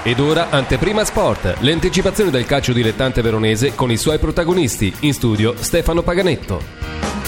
Ed ora Anteprima Sport, le anticipazioni del calcio dilettante veronese con i suoi protagonisti. In studio Stefano Paganetto.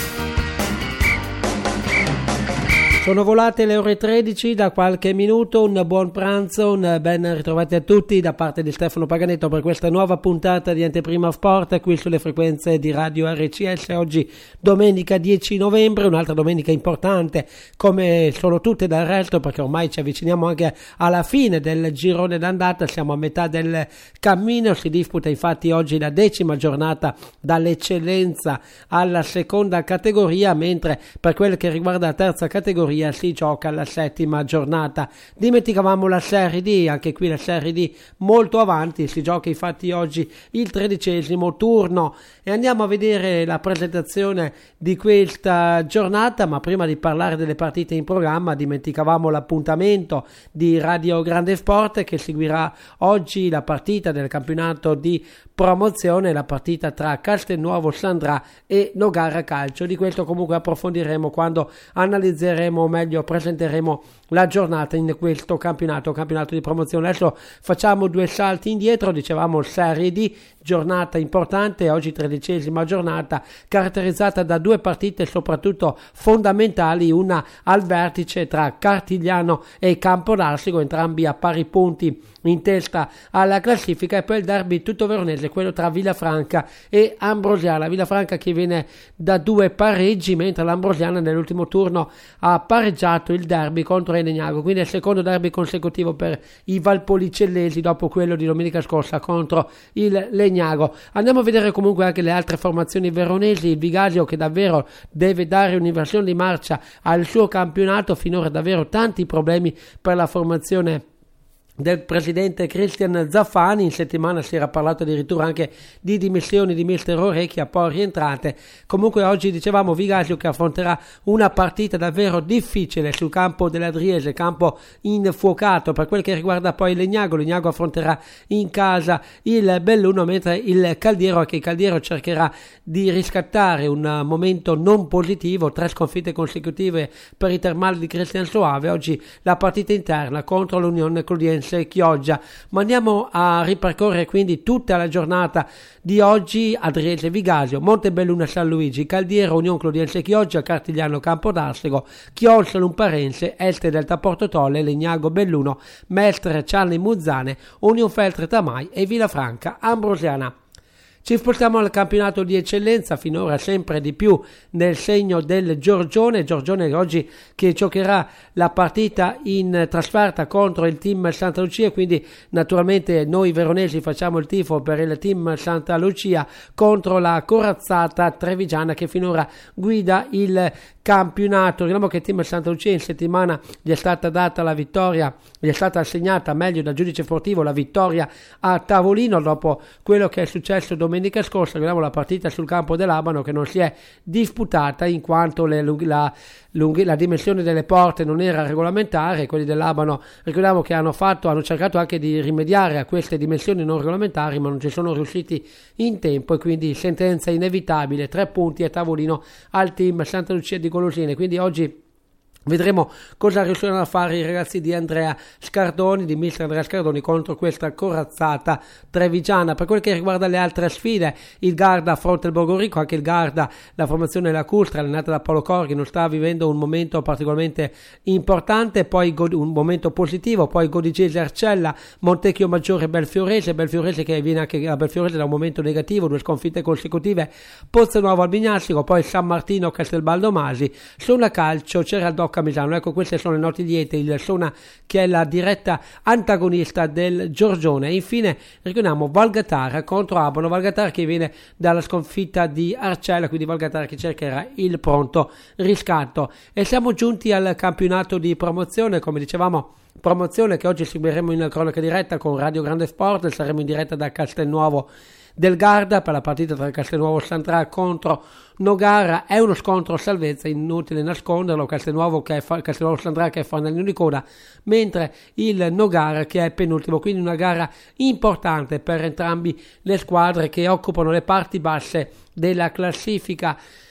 Sono volate le ore 13 da qualche minuto, un buon pranzo, un ben ritrovati a tutti da parte di Stefano Paganetto per questa nuova puntata di Anteprima Sport qui sulle frequenze di Radio RCS. Oggi domenica 10 novembre, un'altra domenica importante come sono tutte del resto, perché ormai ci avviciniamo anche alla fine del girone d'andata, siamo a metà del cammino, si disputa infatti oggi la 10ª giornata dall'eccellenza alla seconda categoria, mentre per quel che riguarda la terza categoria si gioca la 7ª giornata. Dimenticavamo la Serie D, anche qui la Serie D molto avanti, si gioca infatti oggi il 13° turno e andiamo a vedere la presentazione di questa giornata. Ma prima di parlare delle partite in programma dimenticavamo l'appuntamento di Radio Grande Sport che seguirà oggi la partita del campionato di promozione, la partita tra Castelnuovo Sandrà e Nogara Calcio. Di questo comunque approfondiremo quando analizzeremo, o meglio presenteremo la giornata in questo campionato di promozione. Adesso facciamo due salti indietro, dicevamo Serie D, giornata importante, oggi 13ª giornata, caratterizzata da due partite soprattutto fondamentali, una al vertice tra Cartigliano e Campodarsego, entrambi a pari punti in testa alla classifica, e poi il derby tutto veronese, quello tra Villafranca e Ambrosiana. Villafranca che viene da due pareggi, mentre l'Ambrosiana nell'ultimo turno ha pareggiato il derby contro il Legnago, quindi è il secondo derby consecutivo per i valpolicellesi dopo quello di domenica scorsa contro il Legnago. Andiamo a vedere comunque anche le altre formazioni veronesi. Il Vigasio che davvero deve dare un'inversione di marcia al suo campionato, finora davvero tanti problemi per la formazione del presidente Cristian Zaffani. In settimana si era parlato addirittura anche di dimissioni di mister Orecchia, poi rientrate. Comunque oggi dicevamo Vigasio che affronterà una partita davvero difficile sul campo dell'Adriese, campo infuocato. Per quel che riguarda poi Legnago affronterà in casa il Belluno, mentre il Caldiero cercherà di riscattare un momento non positivo, 3 sconfitte consecutive per i termali di Cristian Soave. Oggi la partita interna contro l'Unione Clodiense Chioggia. Ma andiamo a ripercorrere quindi tutta la giornata di oggi: Adriese Vigasio, Montebelluna San Luigi, Caldiero Unione Clodiense Chioggia, Cartigliano Campodarsego, Chiolsa Lumparense, Este Delta Porto Tolle, Legnago Belluno, Mestre Ciarli Muzzane, Union Feltre Tamai e Villafranca Ambrosiana. Ci spostiamo al campionato di eccellenza, finora sempre di più nel segno del Giorgione oggi che giocherà la partita in trasferta contro il team Santa Lucia, quindi naturalmente noi veronesi facciamo il tifo per il team Santa Lucia contro la corazzata trevigiana che finora guida il campionato. Ricordiamo che il team Santa Lucia in settimana gli è stata data la vittoria, gli è stata assegnata meglio dal giudice sportivo la vittoria a tavolino dopo quello che è successo domenica scorsa. Ricordiamo la partita sul campo dell'Abano che non si è disputata in quanto la dimensione delle porte non era regolamentare. Quelli dell'Abano ricordiamo che hanno cercato anche di rimediare a queste dimensioni non regolamentari, ma non ci sono riusciti in tempo, e quindi sentenza inevitabile, 3 punti a tavolino al team Santa Lucia di Golosine. Quindi oggi vedremo cosa riusciranno a fare i ragazzi di Andrea Scardoni, di mister Andrea Scardoni, contro questa corazzata trevigiana. Per quel che riguarda le altre sfide, il Garda affronta il Borgorico. Anche il Garda, la formazione della Custra allenata da Paolo Corghi, non sta vivendo un momento particolarmente importante, poi un momento positivo, poi Godigese Arcella, Montecchio Maggiore Belfiorese che viene anche a Belfiorese da un momento negativo, 2 sconfitte consecutive, Pozzonuovo Albignassico, poi San Martino Castelbaldo Masi, Sona Calcio Ceraldo Camisano. Ecco, queste sono le note liete. Il Sona che è la diretta antagonista del Giorgione. E infine ricordiamo Valgatara contro Abano, Valgatara che viene dalla sconfitta di Arcella, quindi Valgatara che cercherà il pronto riscatto. E siamo giunti al campionato di promozione, come dicevamo, promozione che oggi seguiremo in cronaca diretta con Radio Grande Sport. Saremo in diretta da Castelnuovo del Garda per la partita tra Castelnuovo Sandrà contro Nogara. È uno scontro a salvezza, inutile nasconderlo. Castelnuovo Sandrà che è fanalino di coda, mentre il Nogara che è penultimo, quindi una gara importante per entrambi le squadre che occupano le parti basse della classifica.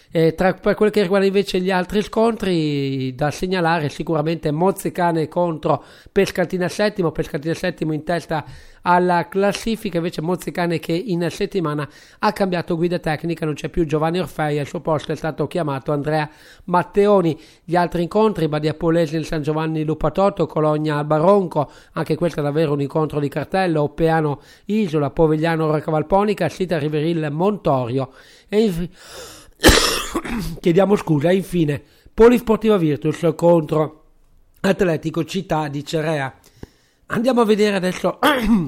Per quel che riguarda invece gli altri scontri, da segnalare sicuramente Mozzecane contro Pescatina Settimo in testa alla classifica, invece Mozzecane che in settimana ha cambiato guida tecnica, non c'è più Giovanni Orfei, al suo posto è stato chiamato Andrea Matteoni. Gli altri incontri, Badia Polese nel San Giovanni Lupatotto, Cologna Albaronco, anche questo è davvero un incontro di cartello, Oppeano Isola, Povegliano Rocca Valponica, Sita Riveril Montorio e chiediamo scusa, infine Polisportiva Virtus contro Atletico Città di Cerea. Andiamo a vedere adesso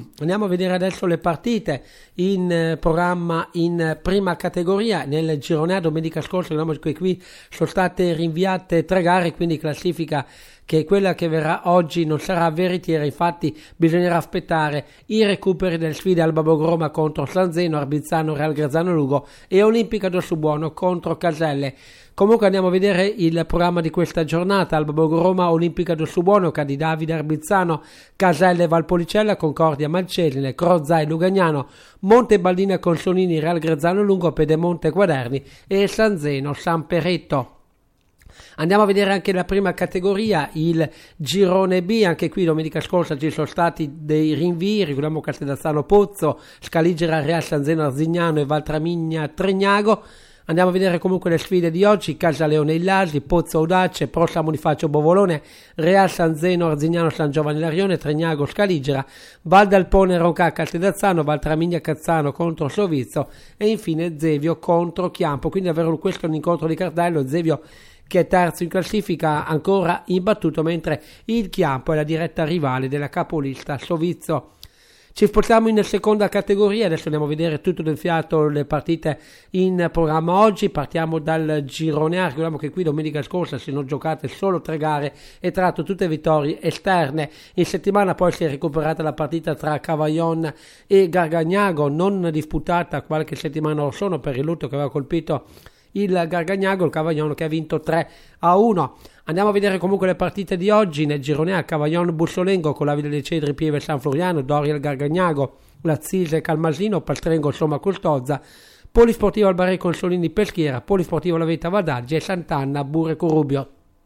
le partite in programma in prima categoria. Nel girone A domenica scorsa qui sono state rinviate 3 gare, quindi classifica che quella che verrà oggi non sarà veritiera, infatti bisognerà aspettare i recuperi delle sfide Alba Bogroma contro San Zeno, Arbizzano, Real Grazzano Lugo e Olimpica del Subuono contro Caselle. Comunque andiamo a vedere il programma di questa giornata: Alba Bogroma, Olimpica del Subuono, Cadi Davide, Arbizzano, Caselle, Valpolicella, Concordia, Malcesine, Crozza e Lugagnano, Monte Baldina, Consolini, Real Grazzano Lungo, Pedemonte Quaderni e San Zeno, San Peretto. Andiamo a vedere anche la prima categoria, il girone B. Anche qui domenica scorsa ci sono stati dei rinvii, ricordiamo Castellazzano Pozzo, Scaligera, Real San Zeno Arzignano e Valtramigna Tregnago. Andiamo a vedere comunque le sfide di oggi: Casaleone Illasi, Pozzo Audace, Pro San Bonifacio Bovolone, Real San Zeno Arzignano San Giovanni Larione, Tregnago Scaligera, Val d'Alpone Ronca Castellazzano, Valtramigna Cazzano contro Sovizzo e infine Zevio contro Chiampo. Quindi davvero questo è un incontro di cartello, Zevio che è terzo in classifica ancora imbattuto, mentre il Chiampo è la diretta rivale della capolista Sovizzo. Ci spostiamo in seconda categoria, adesso andiamo a vedere tutto del fiato le partite in programma oggi. Partiamo dal girone A, ricordiamo che qui domenica scorsa si sono giocate solo 3 gare e tra l'altro tutte vittorie esterne. In settimana poi si è recuperata la partita tra Cavaillon e Gargagnago, non disputata qualche settimana or sono per il lutto che aveva colpito il Gargagnago, il Cavaillon che ha vinto 3-1. Andiamo a vedere comunque le partite di oggi. Nel girone A, Cavaillon Bussolengo, Colavide dei Cedri, Pieve San Floriano, Doriel Gargagnago, Lazzise Calmasino, Pastrengo Somma Custozza, Polisportivo Albarè Consolini Peschiera, Polisportivo La Veta Vadaggi e Sant'Anna Bure Corubio.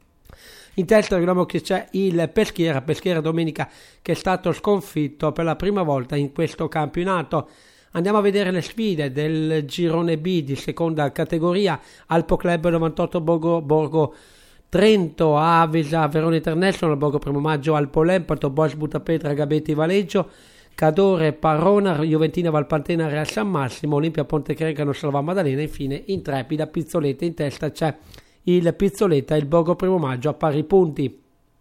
In testa ricordiamo che c'è il Peschiera domenica che è stato sconfitto per la prima volta in questo campionato. Andiamo a vedere le sfide del girone B di seconda categoria: Alpo Club 98 Borgo Trento, Avisa Verona International, Borgo Primo Maggio Alpo Lempato, Bosch Butapetra Gabetti Valeggio, Cadore Parona, Juventina Valpantena Real San Massimo, Olimpia Pontecregano Salva Maddalena, infine Intrepida Pizzoletta. In testa c'è il Pizzoletta e il Borgo Primo Maggio a pari punti.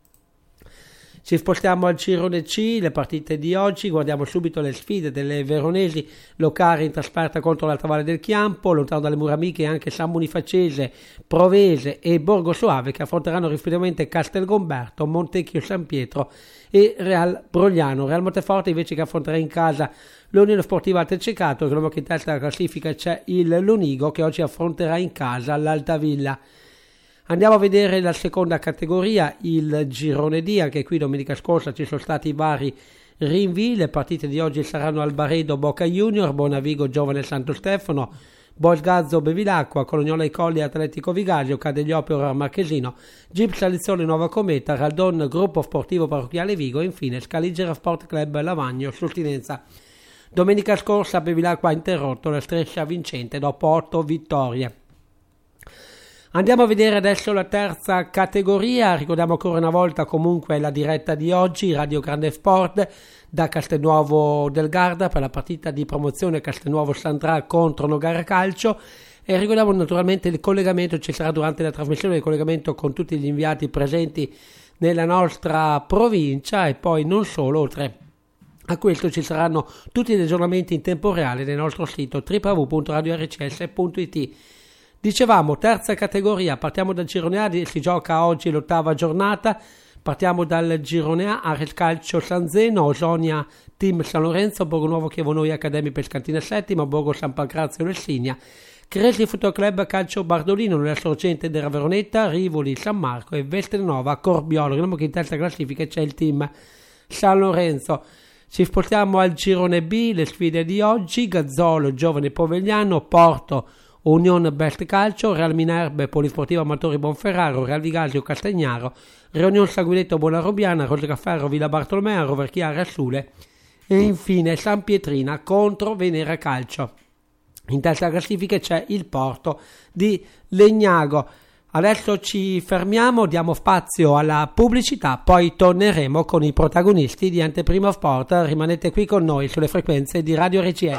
Ci spostiamo al girone C, le partite di oggi. Guardiamo subito le sfide delle veronesi: Locari in trasferta contro l'Alta Valle del Chiampo, lontano dalle mura amiche anche San Bonifacese, Provese e Borgo Soave, che affronteranno rispettivamente Castelgomberto, Montecchio San Pietro e Real Brogliano. Real Monteforte invece che affronterà in casa l'Unione Sportiva Altecercato. Ricordiamo che in testa alla classifica c'è il Lonigo che oggi affronterà in casa l'Altavilla. Andiamo a vedere la seconda categoria, il girone D. Anche qui domenica scorsa ci sono stati vari rinvii. Le partite di oggi saranno Albaredo Boca Junior, Bonavigo Giovane Santo Stefano, Bolgazzo Bevilacqua, Colognola i Colli Atletico Vigaggio, Cadegliopio Marchesino, Gips Salizzone Nuova Cometa, Raldon Gruppo Sportivo Parrocchiale Vigo e infine Scaligera Sport Club Lavagno Sustinenza. Domenica scorsa Bevilacqua ha interrotto la striscia vincente dopo 8 vittorie. Andiamo a vedere adesso la terza categoria. Ricordiamo ancora una volta comunque la diretta di oggi, Radio Grande Sport da Castelnuovo del Garda per la partita di promozione Castelnuovo Sandra contro Nogara Calcio, e ricordiamo naturalmente il collegamento, ci sarà durante la trasmissione il collegamento con tutti gli inviati presenti nella nostra provincia e poi non solo, oltre a questo ci saranno tutti gli aggiornamenti in tempo reale nel nostro sito www.radiorcs.it. Dicevamo, terza categoria, partiamo dal girone A, si gioca oggi l'8ª giornata, partiamo dal girone A, Ares Calcio San Zeno, Osonia Team San Lorenzo, Borgo Nuovo Chievo Noi Accademia Pescantina Settima, Borgo San Pancrazio Lessigna, Cresi Football Club Calcio Bardolino nella sorgente della Veronetta, Rivoli San Marco e Vestelnova Corbiolo. Vediamo che in terza classifica c'è il team San Lorenzo. Ci spostiamo al girone B, le sfide di oggi: Gazzolo Giovane Povegliano, Porto Union Best Calcio, Real Minerve, Polisportiva Amatori Bonferraro, Real Vigasio Castagnaro, Reunion Saguiletto Bonarobiana, Rosecaferro Villa Bartolomea, Roverchiara Sule e infine San Pietrina contro Venera Calcio. In testa classifica c'è il Porto di Legnago. Adesso ci fermiamo, diamo spazio alla pubblicità, poi torneremo con i protagonisti di Anteprima Sport. Rimanete qui con noi sulle frequenze di Radio RCS.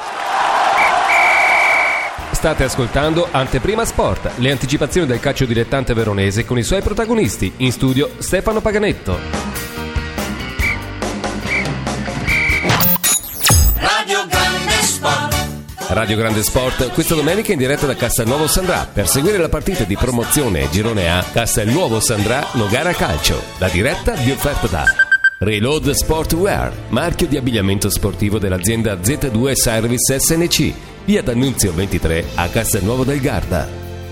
State ascoltando Anteprima Sport, le anticipazioni del calcio dilettante veronese con i suoi protagonisti. In studio Stefano Paganetto. Radio Grande Sport, questa domenica in diretta da Castelnuovo Sandrà per seguire la partita di promozione Girone A Castelnuovo Sandrà Nogara Calcio. La diretta vi offerta da Reload Sportwear, marchio di abbigliamento sportivo dell'azienda Z2 Service SNC, via D'Annunzio 23 a Castelnuovo del Garda.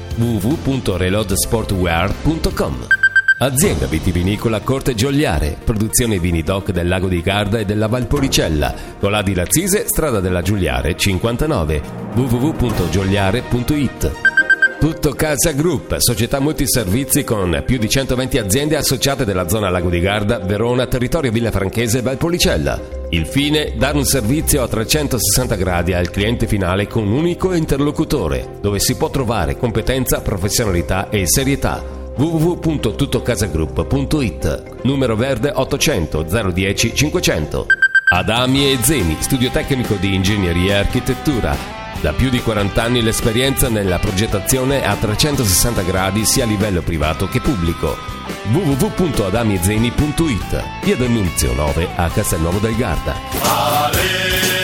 www.reloadsportwear.com. Azienda vitivinicola Corte Gioliare, produzione vini DOC del Lago di Garda e della Valpolicella, Colà di Lazzise, strada della Giuliare 59, www.gioliare.it. Tutto Casa Group, società multiservizi con più di 120 aziende associate della zona Lago di Garda, Verona, territorio Villafranchese e Valpolicella. Il fine, dare un servizio a 360 gradi al cliente finale con un unico interlocutore, dove si può trovare competenza, professionalità e serietà. www.tuttocasagroup.it. Numero verde 800 010 500. Adami e Zeni, studio tecnico di ingegneria e architettura. Da più di 40 anni l'esperienza nella progettazione a 360 gradi sia a livello privato che pubblico. www.adamiezeni.it. Via D'Annunzio 9 a Castelnuovo del Garda.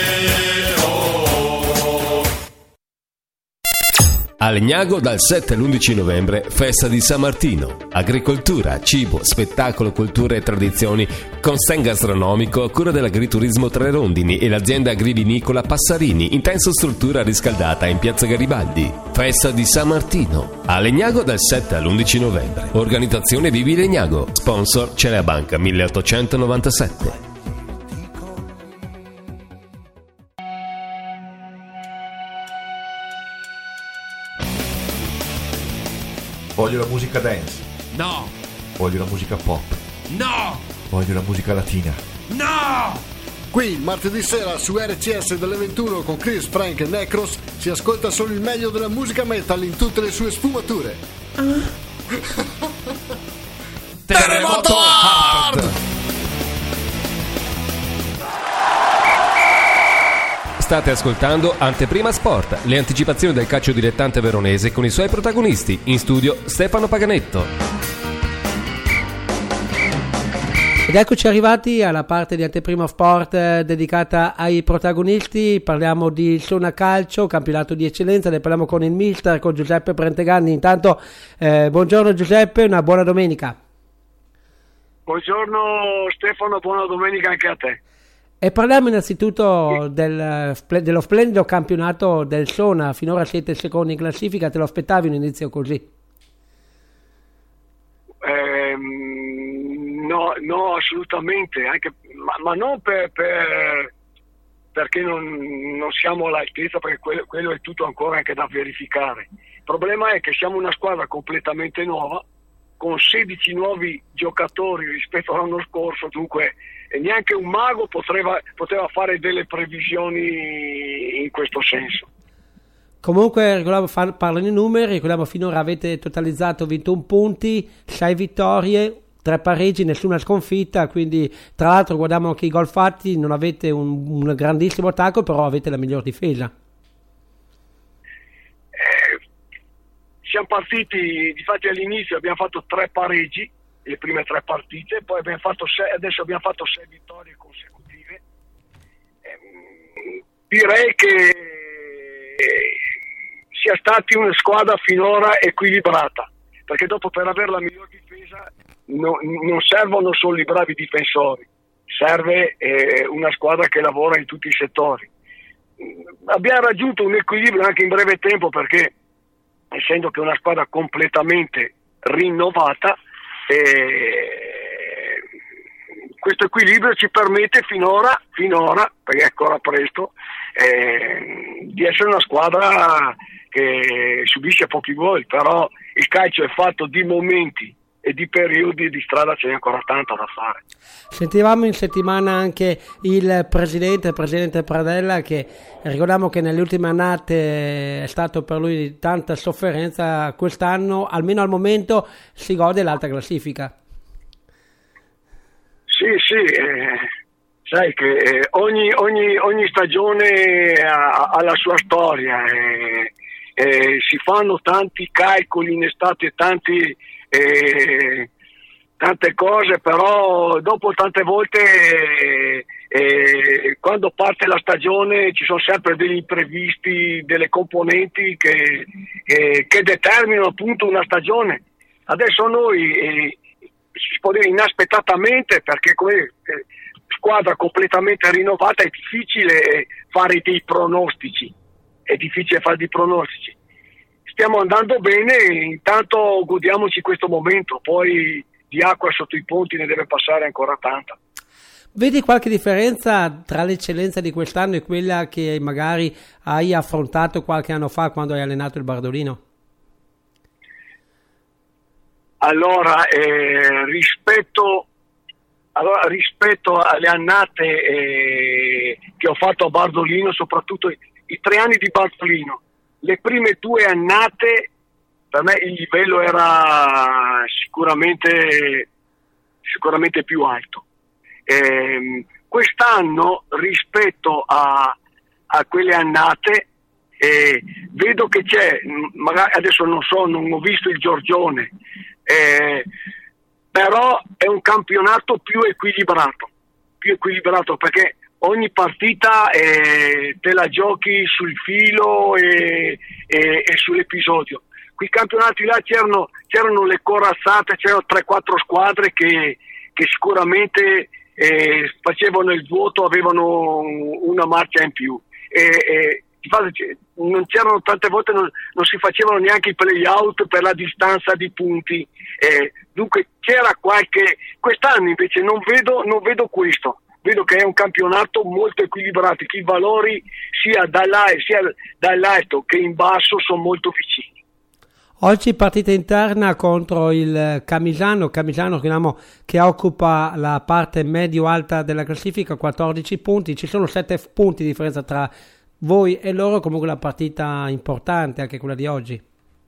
A Legnago dal 7 all'11 novembre, festa di San Martino. Agricoltura, cibo, spettacolo, cultura e tradizioni con stand gastronomico a cura dell'Agriturismo Tre Rondini e l'azienda agrivinicola Passarini, intensa struttura riscaldata in piazza Garibaldi. Festa di San Martino. A Legnago dal 7 all'11 novembre. Organizzazione Vivi Legnago. Sponsor Celea Banca 1897. Voglio la musica dance. No! Voglio la musica pop. No! Voglio la musica latina. No! Qui, martedì sera, su RCS delle 21 con Chris, Frank e Necros, si ascolta solo il meglio della musica metal in tutte le sue sfumature. Terremoto Hard! State ascoltando Anteprima Sport, le anticipazioni del calcio dilettante veronese con i suoi protagonisti. In studio Stefano Paganetto. Ed eccoci arrivati alla parte di Anteprima Sport dedicata ai protagonisti. Parliamo di Sona Calcio, campionato di eccellenza, ne parliamo con il mister, con Giuseppe Prenteganni. Intanto buongiorno Giuseppe, una buona domenica. Buongiorno Stefano, buona domenica anche a te. E parliamo innanzitutto dello splendido campionato del Sona. Finora siete secondi in classifica, te lo aspettavi un inizio così? No, assolutamente, anche, ma non perché non siamo all'altezza, perché quello è tutto ancora anche da verificare. Il problema è che siamo una squadra completamente nuova, con 16 nuovi giocatori rispetto all'anno scorso, dunque neanche un mago poteva fare delle previsioni in questo senso. Comunque, parlano i numeri, ricordiamo finora avete totalizzato 21 punti, 6 vittorie, 3 pareggi, nessuna sconfitta, quindi tra l'altro guardiamo anche i gol fatti, non avete un grandissimo attacco, però avete la miglior difesa. Siamo partiti, difatti all'inizio abbiamo fatto 3 pareggi, le prime 3 partite, poi adesso abbiamo fatto 6 vittorie consecutive. Direi che sia stata una squadra finora equilibrata, perché dopo per avere la miglior difesa non servono solo i bravi difensori, serve una squadra che lavora in tutti i settori. Abbiamo raggiunto un equilibrio anche in breve tempo, perché essendo che è una squadra completamente rinnovata, questo equilibrio ci permette finora, perché è ancora presto, di essere una squadra che subisce pochi gol, però il calcio è fatto di momenti e di periodi, di strada c'è ancora tanto da fare. Sentivamo in settimana anche il presidente Pradella, che ricordiamo che nelle ultime annate è stato per lui di tanta sofferenza. Quest'anno, almeno al momento, si gode l'alta classifica. Sì, sai che ogni stagione ha la sua storia, si fanno tanti calcoli in estate, tante cose, però dopo tante volte quando parte la stagione ci sono sempre degli imprevisti, delle componenti che determinano appunto una stagione. Adesso noi si può dire inaspettatamente, perché come squadra completamente rinnovata è difficile fare dei pronostici, stiamo andando bene, intanto godiamoci questo momento, poi di acqua sotto i ponti ne deve passare ancora tanta. Vedi qualche differenza tra l'eccellenza di quest'anno e quella che magari hai affrontato qualche anno fa quando hai allenato il Bardolino? Allora, rispetto alle annate che ho fatto a Bardolino, soprattutto i 3 anni di Bardolino, le prime 2 annate per me il livello era sicuramente più alto. Quest'anno rispetto a quelle annate vedo che c'è, magari adesso non ho visto il Giorgione, però è un campionato più equilibrato perché ogni partita te la giochi sul filo e sull'episodio. Quei campionati là c'erano le corazzate, c'erano 3-4 squadre che sicuramente facevano il vuoto, avevano una marcia in più. Non c'erano, tante volte non si facevano neanche i play-out per la distanza di punti, dunque c'era quest'anno invece non vedo questo, vedo che è un campionato molto equilibrato, che i valori sia dall'alto che in basso sono molto vicini. Oggi partita interna contro il Camisano che occupa la parte medio-alta della classifica, 14 punti, ci sono 7 punti di differenza tra voi e loro, comunque la partita importante anche quella di oggi.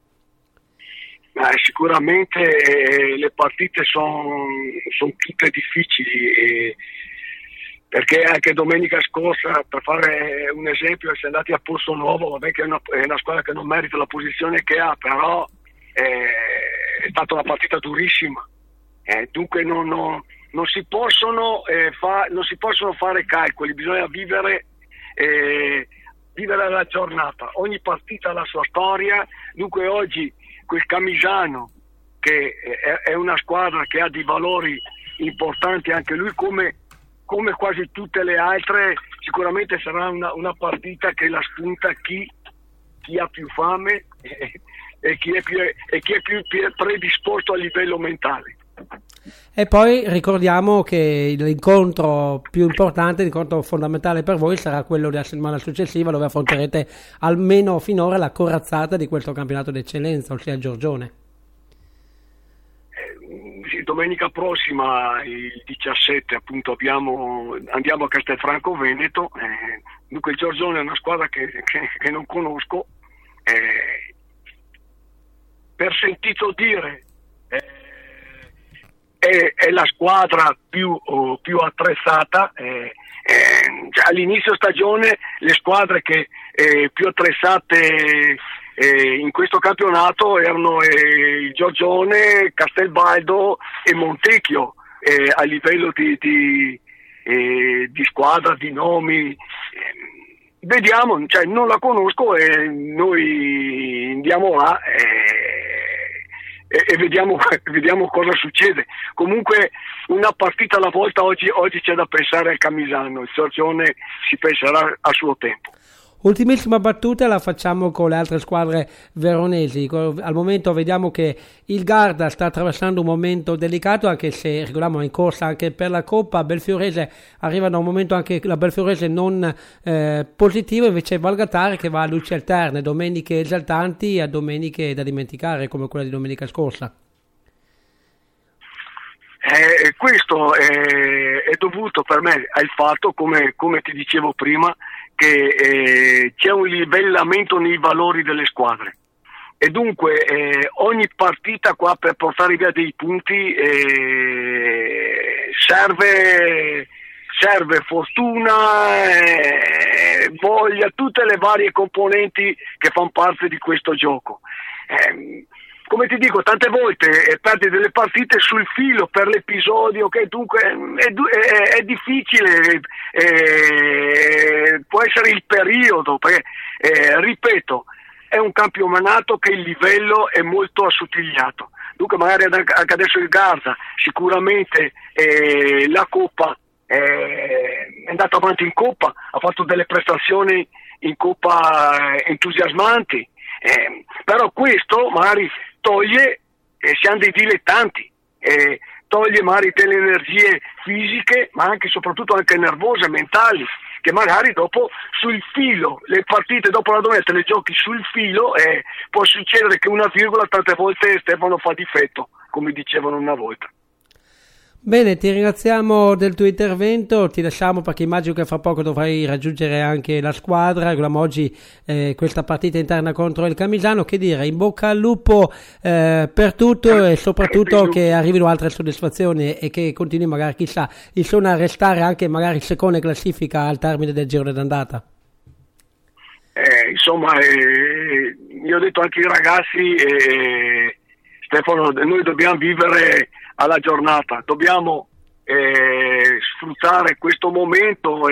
Sicuramente le partite sono tutte difficili, perché anche domenica scorsa, per fare un esempio, si è andati a Pozzo Nuovo, vabbè che è una squadra che non merita la posizione che ha, però è stata una partita durissima, dunque non si possono fare calcoli, bisogna vivere la giornata, ogni partita ha la sua storia. Dunque oggi quel Camisano, che è una squadra che ha dei valori importanti anche lui, come quasi tutte le altre, sicuramente sarà una partita che la spunta chi ha più fame e chi è più predisposto a livello mentale. E poi ricordiamo che l'incontro più importante, l'incontro fondamentale per voi sarà quello della settimana successiva, dove affronterete almeno finora la corazzata di questo campionato d'eccellenza, ossia il Giorgione. Sì, domenica prossima, il 17, appunto andiamo a Castelfranco Veneto, dunque il Giorgione è una squadra che non conosco, per sentito dire è la squadra più attrezzata. All'inizio stagione le squadre che più attrezzate in questo campionato erano il Giorgione, Castelbaldo e Montecchio, a livello di squadra, di nomi. Vediamo, non la conosco e noi andiamo là e vediamo cosa succede. Comunque una partita alla volta, oggi c'è da pensare al Camisano, il Giorgione si penserà a suo tempo. Ultimissima battuta la facciamo con le altre squadre veronesi. Al momento vediamo che il Garda sta attraversando un momento delicato, anche se ricordiamo è in corsa anche per la Coppa. Belfiorese arriva da un momento anche la Belfiorese non positivo, invece Valgatare che va a luci alterne, domeniche esaltanti a domeniche da dimenticare come quella di domenica scorsa. Questo è dovuto per me al fatto, come ti dicevo prima, che c'è un livellamento nei valori delle squadre e dunque ogni partita qua per portare via dei punti serve fortuna, voglia, tutte le varie componenti che fanno parte di questo gioco. Come ti dico, tante volte perdi delle partite sul filo per l'episodio, che dunque è difficile, può essere il periodo, perché ripeto, è un campionato che il livello è molto assottigliato. Dunque magari anche adesso il Garda, sicuramente la Coppa è andato avanti in Coppa, ha fatto delle prestazioni in Coppa entusiasmanti, però questo magari toglie, siamo dei dilettanti, toglie magari delle energie fisiche, ma anche soprattutto anche nervose, mentali, che magari dopo sul filo, le partite dopo la domenica le giochi sul filo, può succedere che una virgola tante volte Stefano fa difetto, come dicevano una volta. Bene, ti ringraziamo del tuo intervento, ti lasciamo perché immagino che fra poco dovrai raggiungere anche la squadra. Abbiamo oggi questa partita interna contro il Camisano. Che dire, in bocca al lupo per tutto e soprattutto che arrivino altre soddisfazioni e che continui magari, chissà, il sogno a restare anche magari seconda classifica al termine del giro d'andata. Insomma, io ho detto anche ai ragazzi, Stefano, noi dobbiamo vivere alla giornata, dobbiamo sfruttare questo momento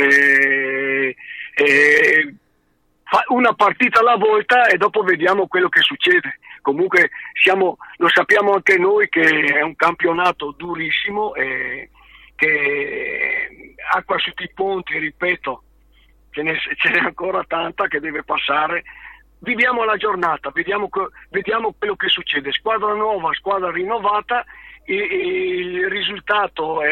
una partita alla volta e dopo vediamo quello che succede. Comunque lo sappiamo anche noi che è un campionato durissimo che acqua sotto i ponti, ripeto, ce n'è ancora tanta che deve passare. Viviamo la giornata, vediamo quello che succede. Squadra nuova, squadra rinnovata, il risultato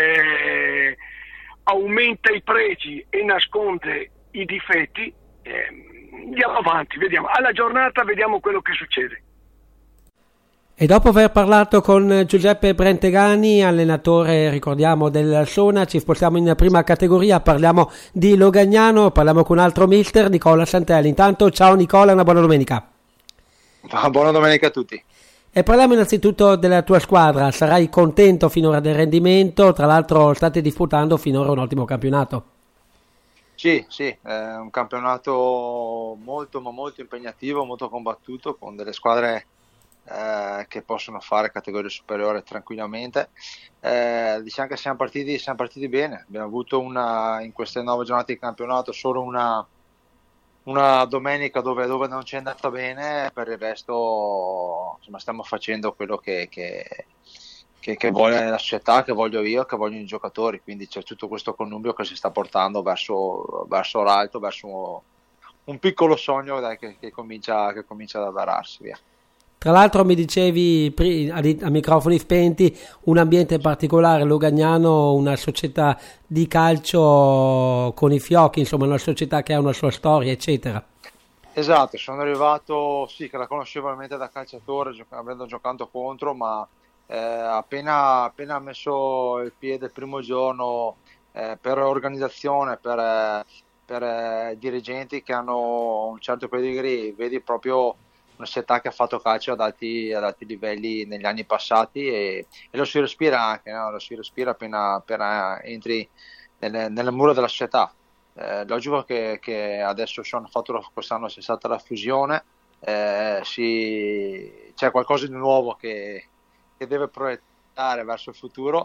aumenta i pregi e nasconde i difetti. Andiamo avanti, vediamo alla giornata, vediamo quello che succede. E dopo aver parlato con Giuseppe Brentegani, allenatore, ricordiamo, del Sona, ci spostiamo in prima categoria, parliamo di Logagnano, parliamo con un altro mister, Nicola Santelli. Intanto ciao Nicola, una buona domenica. Buona domenica a tutti. E parliamo innanzitutto della tua squadra, sarai contento finora del rendimento, tra l'altro state disputando finora un ottimo campionato. Sì, è un campionato molto ma molto impegnativo, molto combattuto, con delle squadre che possono fare categorie superiori tranquillamente. Diciamo che siamo partiti bene, abbiamo avuto in queste 9 giornate di campionato solo una domenica dove non ci è andata bene, per il resto insomma stiamo facendo quello che vuole la società, che voglio io, che vogliono i giocatori, quindi c'è tutto questo connubio che si sta portando verso l'alto, verso un piccolo sogno che comincia ad avverarsi, via. Tra l'altro mi dicevi a microfoni spenti un ambiente particolare, Logagnano, una società di calcio con i fiocchi, insomma una società che ha una sua storia, eccetera. Esatto, sono arrivato, sì, che la conoscevo veramente da calciatore, avendo giocato contro, ma appena messo il piede il primo giorno, per organizzazione, per dirigenti che hanno un certo pedigree, vedi proprio una società che ha fatto calcio ad alti livelli negli anni passati e lo si respira anche, no? Lo si respira appena entri nelle mura della società. Logico che adesso quest'anno c'è stata la fusione, c'è qualcosa di nuovo che deve proiettare verso il futuro,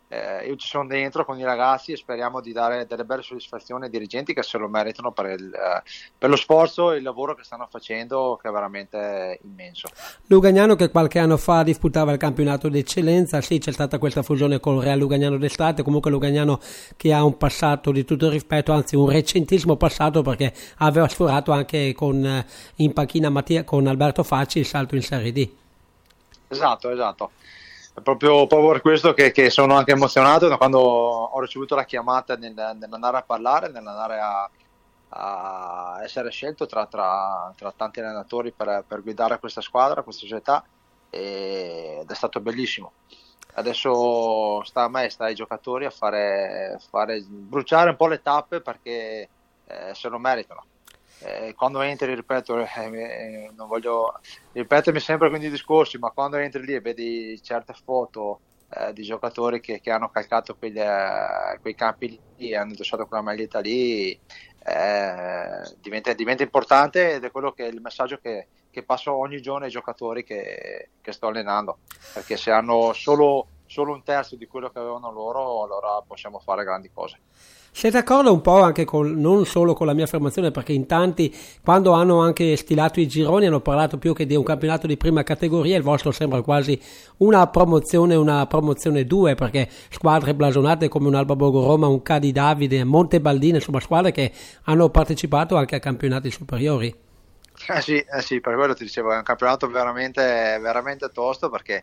io ci sono dentro con i ragazzi e speriamo di dare delle belle soddisfazioni ai dirigenti che se lo meritano per lo sforzo e il lavoro che stanno facendo, che è veramente immenso. Lugagnano, che qualche anno fa disputava il campionato d'eccellenza, sì, c'è stata questa fusione con il Real Lugagnano d'estate, comunque Lugagnano che ha un passato di tutto rispetto, anzi un recentissimo passato, perché aveva sforato anche in panchina con Alberto Facci il salto in Serie D. Esatto. È proprio per questo che sono anche emozionato da quando ho ricevuto la chiamata nell'andare a parlare, nell'andare a essere scelto tra tanti allenatori per guidare questa squadra, questa società, ed è stato bellissimo. Adesso sta a me, sta ai giocatori a fare bruciare un po' le tappe, perché se lo meritano. Quando entri, ripeto, non voglio ripetermi sempre quindi i discorsi, ma quando entri lì e vedi certe foto di giocatori che hanno calcato quei campi lì e hanno indossato quella maglietta lì, diventa importante, ed è quello che è il messaggio che passo ogni giorno ai giocatori che sto allenando, perché se hanno solo un terzo di quello che avevano loro, allora possiamo fare grandi cose. Sei d'accordo un po' anche non solo con la mia affermazione, perché in tanti, quando hanno anche stilato i gironi, hanno parlato più che di un campionato di prima categoria, il vostro sembra quasi una promozione 2, perché squadre blasonate come un Alba Borgo Roma, un Cadi Davide, Montebaldini, insomma squadre che hanno partecipato anche a campionati superiori. Sì, per quello ti dicevo, è un campionato veramente, veramente tosto, perché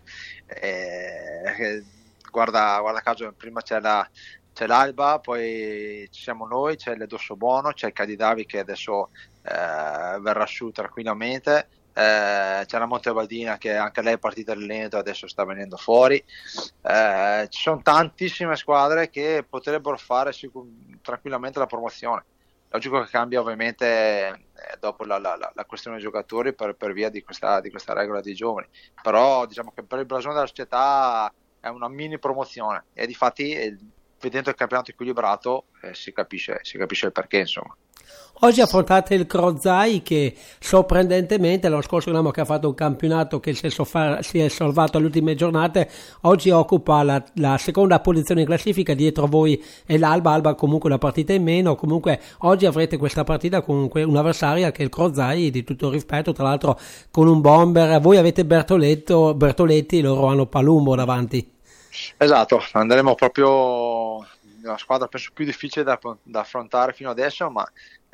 guarda caso, prima c'è l'Alba, poi ci siamo noi, c'è l'Edosso Bono, c'è il Cadidavi che adesso verrà su tranquillamente, c'è la Montebaldina che anche lei è partita lento, adesso sta venendo fuori, ci sono tantissime squadre che potrebbero fare tranquillamente la promozione. Logico che cambia ovviamente dopo la questione dei giocatori per via di questa regola dei giovani, però diciamo che per il blasone della società è una mini promozione, e difatti vedendo il campionato equilibrato si capisce il perché, insomma. Oggi affrontate il Crozai, che sorprendentemente l'anno scorso che ha fatto un campionato che si è salvato alle ultime giornate, oggi occupa la seconda posizione in classifica, dietro voi è l'Alba comunque una partita in meno. Comunque oggi avrete questa partita con un'avversaria che è il Crozai, di tutto rispetto, tra l'altro con un bomber. Voi avete Bertoletti, loro hanno Palumbo davanti. Esatto, andremo proprio una squadra penso più difficile da affrontare fino adesso, ma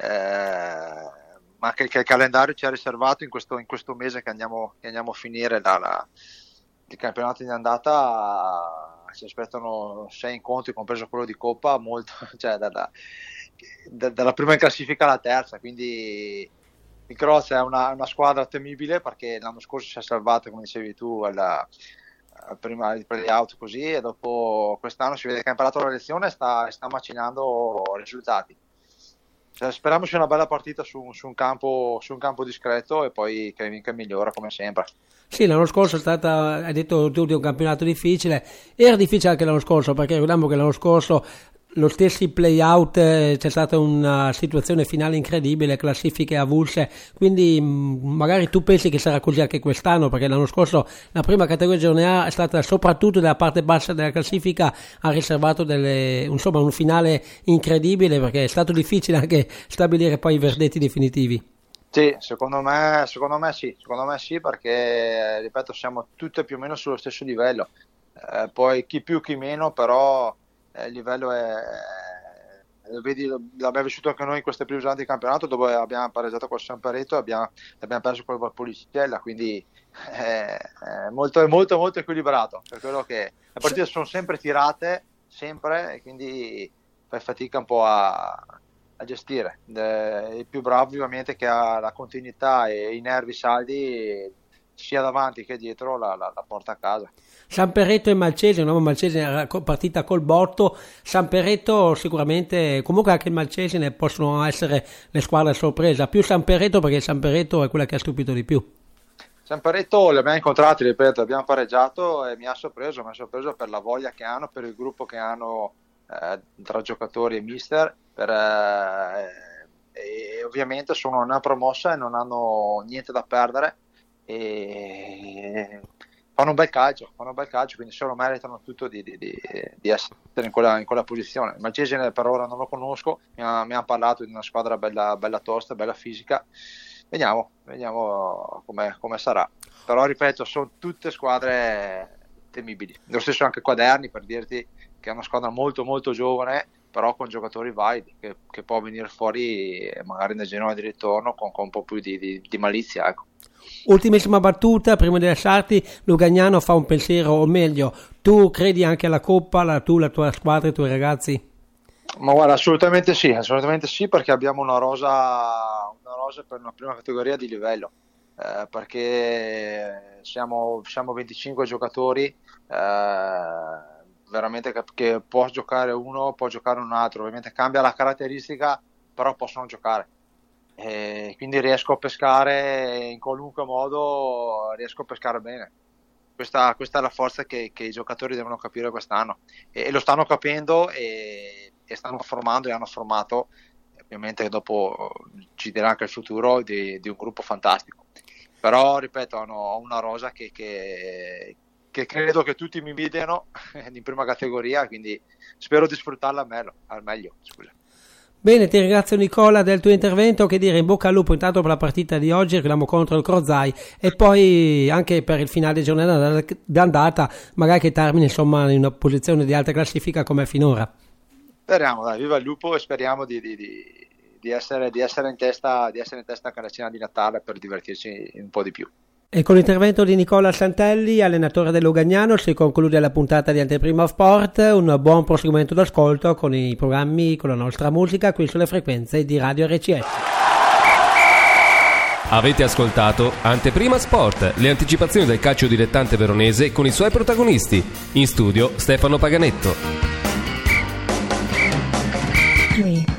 anche il calendario ci ha riservato in questo mese che andiamo a finire il campionato in andata. Si aspettano 6 incontri, compreso quello di Coppa, molto, cioè dalla prima in classifica alla terza, quindi il Cross è una squadra temibile, perché l'anno scorso si è salvato, come dicevi tu, prima di play-out così, e dopo quest'anno si vede che ha imparato la lezione e sta macinando risultati. Speriamo sia una bella partita su un campo discreto, e poi che migliora come sempre. Sì, l'anno scorso hai detto tu di un campionato difficile, era difficile anche l'anno scorso, perché ricordiamo che l'anno scorso lo stesso play-out c'è stata una situazione finale incredibile, classifiche avulse, quindi magari tu pensi che sarà così anche quest'anno, perché l'anno scorso la prima categoria giornata è stata, soprattutto nella parte bassa della classifica, ha riservato un finale incredibile, perché è stato difficile anche stabilire poi i verdetti definitivi. Sì, secondo me sì, perché ripeto, siamo tutti più o meno sullo stesso livello, poi chi più chi meno, però il livello vedi, l'abbiamo vissuto anche noi in queste prime giornate di campionato, dove abbiamo pareggiato col Sampereto e abbiamo perso col Valpolicella, quindi è molto molto equilibrato, per quello che le partite sono sempre tirate, sempre, e quindi fai fatica un po' a gestire. Il più bravo ovviamente, che ha la continuità e i nervi saldi sia davanti che dietro, la porta a casa. Sampereto e Malcesine, una Malcesine partita col botto, Sampereto sicuramente, comunque anche il Malcesine possono essere le squadre a sorpresa, più Sampereto, perché Sampereto è quella che ha stupito di più. Sampereto li abbiamo incontrati, ripeto, abbiamo pareggiato e mi ha sorpreso per la voglia che hanno, per il gruppo che hanno tra giocatori e mister, e ovviamente sono una promossa e non hanno niente da perdere, e fanno un bel calcio, quindi se lo meritano tutto di essere in quella posizione. Il Malcesine per ora non lo conosco, mi ha parlato di una squadra bella tosta, bella fisica. Vediamo come sarà. Però ripeto, sono tutte squadre temibili. Lo stesso anche Quaderni, per dirti che è una squadra molto molto giovane, però con giocatori validi, che può venire fuori magari nel girone di ritorno con un po' più di malizia, ecco. Ultimissima battuta, prima di lasciarti, Lugagnano fa un pensiero, o meglio, tu credi anche alla Coppa, la tua squadra, i tuoi ragazzi? Ma guarda, assolutamente sì, perché abbiamo una rosa per una prima categoria di livello, perché siamo 25 giocatori, veramente che può giocare uno, può giocare un altro, ovviamente cambia la caratteristica, però possono giocare. Quindi riesco a pescare in qualunque modo, riesco a pescare bene. Questa è la forza che i giocatori devono capire quest'anno, e lo stanno capendo e stanno formando e hanno formato. Ovviamente dopo ci dirà anche il futuro di un gruppo fantastico, però ripeto, hanno una rosa che credo che tutti mi invidiano in prima categoria, quindi spero di sfruttarla al meglio. Scusa. Bene, ti ringrazio Nicola del tuo intervento, che dire, in bocca al lupo intanto per la partita di oggi, reclamo contro il Crozai, e poi anche per il finale di giornata d'andata, magari che termini insomma in una posizione di alta classifica come finora. Speriamo, dai, viva il lupo, e speriamo di essere in testa anche la cena di Natale, per divertirci un po' di più. E con l'intervento di Nicola Santelli, allenatore del Lugagnano, si conclude la puntata di Anteprima Sport. Un buon proseguimento d'ascolto con i programmi, con la nostra musica qui sulle frequenze di Radio RCS. Avete ascoltato Anteprima Sport, le anticipazioni del calcio dilettante veronese con i suoi protagonisti. In studio Stefano Paganetto.